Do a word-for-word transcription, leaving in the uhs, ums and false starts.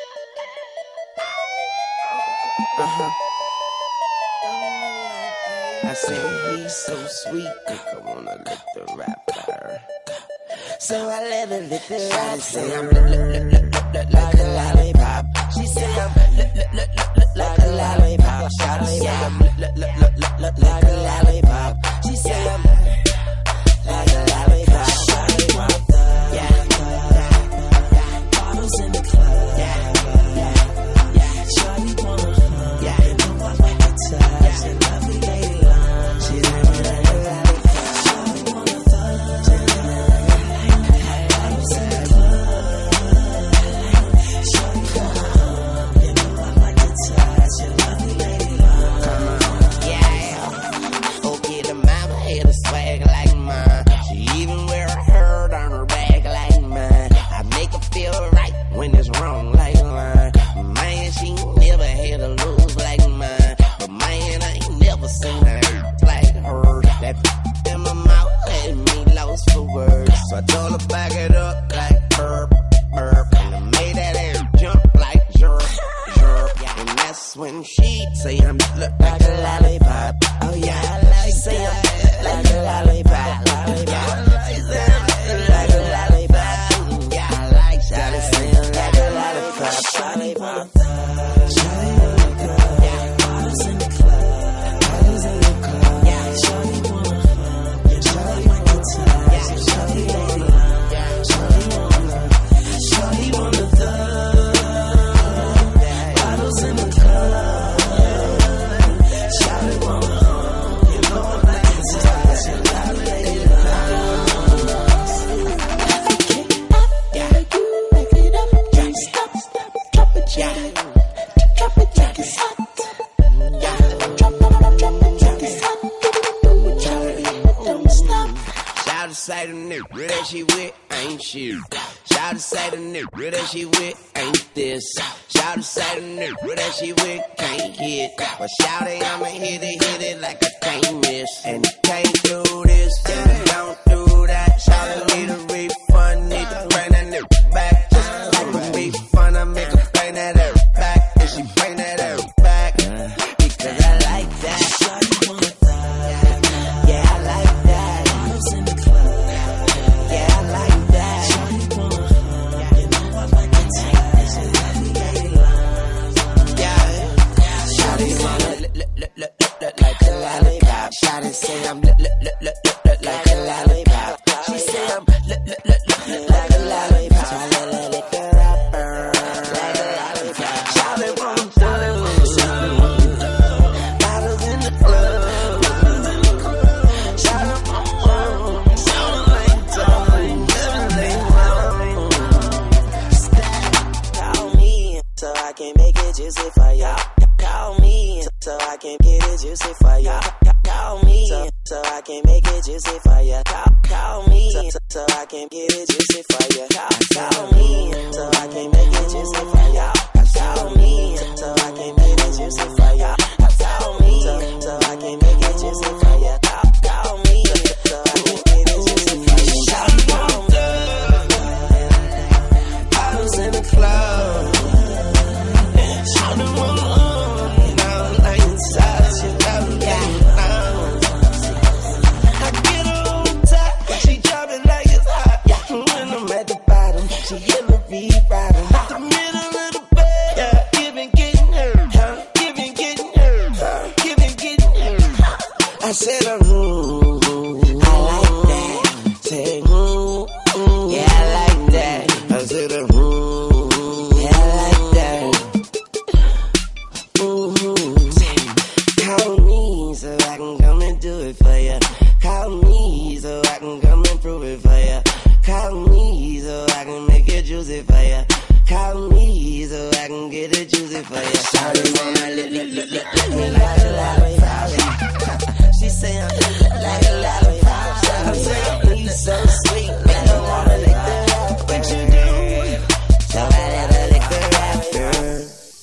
Uh-huh. I said he's so sweet, I wanna lick the rapper. So I let her lick the rapper. Say I'm like a lollipop. She said I'm like a lollipop. Shout say I'm like a lollipop. She said I'm like a lollipop. Yeah, bottles in the club. Yeah, yeah, yeah. Shawty wanna hug. Yeah, you know I like to touch. And lovely lady love. She like a lollipop. Shawty wanna touch. Bottles in the club. Shawty wanna hug. You know I like to touch. And lovely lady love. Come on, yeah. Okay, the mama had a swag like mine. She even wear a herd on her back like mine. I make her feel right when it's wrong like mine. Man, she never had a lose like mine. But man, I ain't never seen her like her. That in my mouth had me lost for words. So I told her back it up like burp, burp. And I made that air jump like jerk, jerk. And that's when she say I'm look like a lollipop. Oh yeah, I like say I'm like a lollipop. Yeah, I like that like a lollipop. Yeah, I like that say I'm like a lollipop. Lollipop. Shawty wanna go. Yeah, bottles in the club. Bottles in the club. Yeah, shawty wanna hug. Yeah, shawty wanna touch. Yeah, shawty wanna love. Yeah, shawty wanna love. Shawty wanna thug. Bottles in the club. Shawty wanna hug. You know I like to touch. And lovely lady love. I can't up. Yeah, you make it up. Drop, stop, stop, drop it, yeah. Drop it, drop it, hot. Yeah, drop it, drop it, drop it, hot. Drop it, don't stop. Shout to say the nigga that she with ain't shit. Shout to say the nigga that she with ain't this. Shout to say the nigga that she with can't hit. But shout it, I'ma hit it, hit it like I can't miss. And you can't do this, and you don't do that. Shout it, need a refund, need to bring that nigga back. Just like a refund, I make her bring that air back. And she bring that air back, because I like that. Shawty wanna thug. Yeah, I like that. Bottles in the club. Yeah, I like that. Shawty wanna hug. You know I like to touch. And lovely lady love. Yeah, shawty wanna look, look, look, look, look, look like a lollipop. Shawty say I'm look, look, look, look, look, look like a lollipop. She say I'm look, look, look, look, look like a lollipop. So I let her lick the rapper like a lollipop. Shawty wanna thug. Bottles in the club. Shawty wanna hug. Sound like darling, lovely love. Stop. Call me so I can make it juicy for ya. Call me so I can get it juicy for ya. Call me so, so I can make it juicy for ya. Call, call me so, so I can get it juicy for ya. Call, call me so I can make it juicy for ya. Call me so I can make it juicy for ya. Call me so, so I can make it juicy for ya. Call, call me so I can get it juicy for ya. Shawty wanna thug. Bottles in the club. Shawty wanna hug. You know I like to touch. You love me. I get her on top. She drop it like it's hot. Yeah. When I'm at the bottom, she in the V-bottom. The middle of the bed. Yeah. Giving, getting her. Huh? Giving, getting her. Huh? Giving, getting her. I said I'm